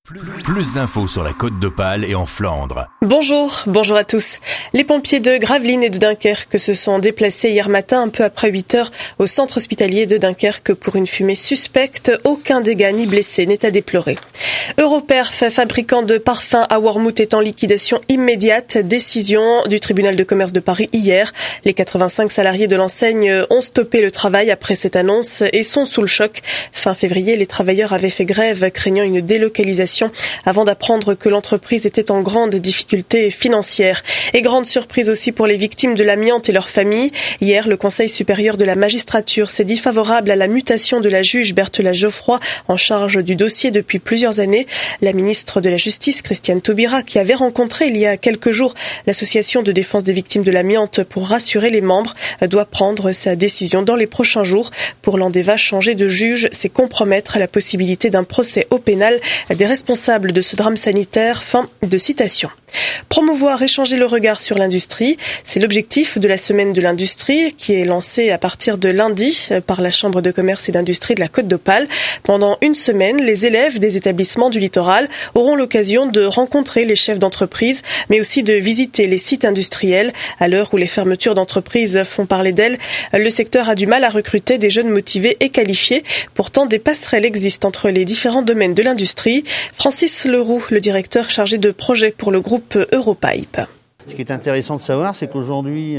Plus d'infos sur la Côte d'Opale et en Flandre. Bonjour à tous. Les pompiers de Gravelines et de Dunkerque se sont déplacés hier matin un peu après 8h au centre hospitalier de Dunkerque pour une fumée suspecte. Aucun dégât ni blessé n'est à déplorer. Europerf, fabricant de parfums à Wormhout, est en liquidation immédiate. Décision du tribunal de commerce de Paris hier. Les 85 salariés de l'enseigne ont stoppé le travail après cette annonce et sont sous le choc. Fin février, les travailleurs avaient fait grève craignant une délocalisation avant d'apprendre que l'entreprise était en grande difficulté financière. Et grande surprise aussi pour les victimes de l'amiante et leurs familles. Hier, le Conseil supérieur de la magistrature s'est dit favorable à la mutation de la juge Berthela Geoffroy en charge du dossier depuis plusieurs années. La ministre de la Justice, Christiane Taubira, qui avait rencontré il y a quelques jours l'association de défense des victimes de l'amiante pour rassurer les membres, doit prendre sa décision dans les prochains jours. Pour Landeva, changer de juge, c'est compromettre la possibilité d'un procès au pénal des responsables de ce drame sanitaire. Fin de citation. Promouvoir et changer le regard sur l'industrie, c'est l'objectif de la semaine de l'industrie qui est lancée à partir de lundi par la Chambre de commerce et d'industrie de la Côte d'Opale. Pendant une semaine, les élèves des établissements du littoral auront l'occasion de rencontrer les chefs d'entreprise, mais aussi de visiter les sites industriels. À l'heure où les fermetures d'entreprises font parler d'elles, le secteur a du mal à recruter des jeunes motivés et qualifiés. Pourtant, des passerelles existent entre les différents domaines de l'industrie. Francis Leroux, le directeur chargé de projet pour le groupe Europipe. Ce qui est intéressant de savoir, c'est qu'aujourd'hui,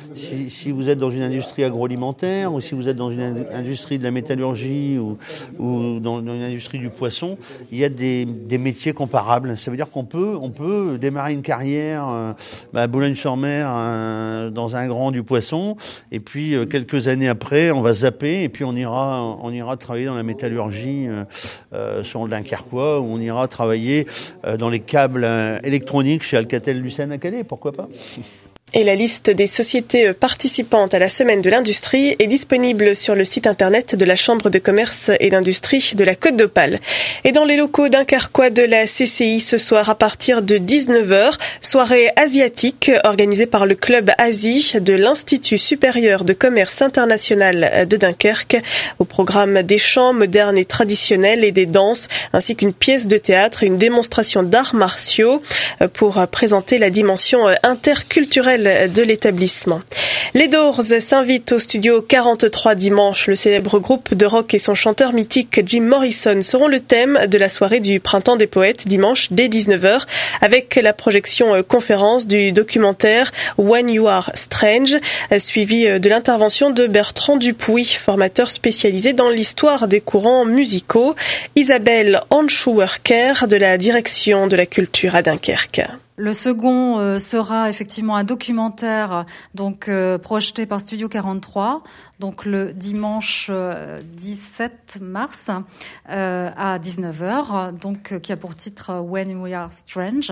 si vous êtes dans une industrie agroalimentaire ou si vous êtes dans une industrie de la métallurgie ou dans une industrie du poisson, il y a des métiers comparables. Ça veut dire qu'on peut démarrer une carrière à Boulogne-sur-Mer dans un grand du poisson, et puis quelques années après, on va zapper et puis on ira travailler dans la métallurgie sur le Dunkerquois, ou on ira travailler dans les câbles électroniques chez Alcatel-Lucent à Calais. Pourquoi pas ? Et la liste des sociétés participantes à la semaine de l'industrie est disponible sur le site internet de la Chambre de commerce et d'industrie de la Côte d'Opale. Et dans les locaux dunkerquois de la CCI ce soir à partir de 19h, soirée asiatique organisée par le Club Asie de l'Institut supérieur de commerce international de Dunkerque. Au programme des chants modernes et traditionnels et des danses, ainsi qu'une pièce de théâtre et une démonstration d'arts martiaux pour présenter la dimension interculturelle de l'établissement. Les Doors s'invitent au studio 43 dimanche. Le célèbre groupe de rock et son chanteur mythique Jim Morrison seront le thème de la soirée du Printemps des Poètes dimanche dès 19h avec la projection conférence du documentaire When You Are Strange, suivi de l'intervention de Bertrand Dupuis, formateur spécialisé dans l'histoire des courants musicaux. Isabelle Hanschouwerker de la direction de la culture à Dunkerque. Le second sera effectivement un documentaire projeté par Studio 43, donc le dimanche 17 mars à 19h, qui a pour titre When We Are Strange,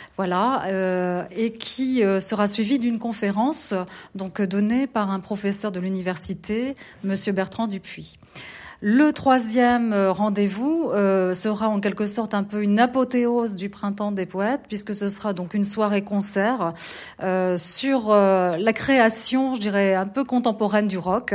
et qui sera suivi d'une conférence donnée par un professeur de l'université, Monsieur Bertrand Dupuis. Le troisième rendez-vous sera en quelque sorte un peu une apothéose du Printemps des Poètes, puisque ce sera donc une soirée-concert sur la création, je dirais, un peu contemporaine du rock.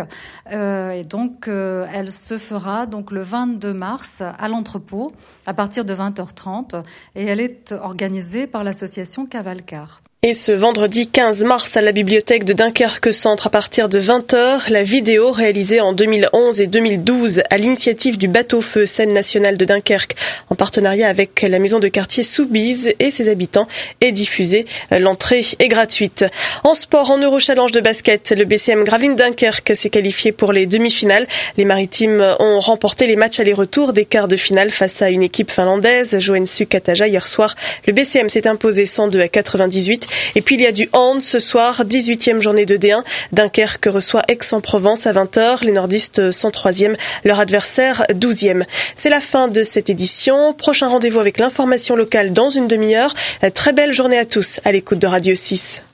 Elle se fera le 22 mars à l'Entrepôt à partir de 20h30 et elle est organisée par l'association Cavalcar. Et ce vendredi 15 mars à la bibliothèque de Dunkerque Centre à partir de 20h, la vidéo réalisée en 2011 et 2012 à l'initiative du Bateau-Feu Scène nationale de Dunkerque en partenariat avec la maison de quartier Soubise et ses habitants est diffusée. L'entrée est gratuite. En sport, en Eurochallenge de basket, le BCM Gravelines Dunkerque s'est qualifié pour les demi-finales. Les Maritimes ont remporté les matchs aller-retour des quarts de finale face à une équipe finlandaise, Joensuu Kataja hier soir. Le BCM s'est imposé 102-98. Et puis il y a du hand ce soir, 18e journée de D1. Dunkerque reçoit Aix-en-Provence à 20h. Les nordistes sont 3e, leur adversaire 12e. C'est la fin de cette édition. Prochain rendez-vous avec l'information locale dans une demi-heure. Très belle journée à tous à l'écoute de Radio 6.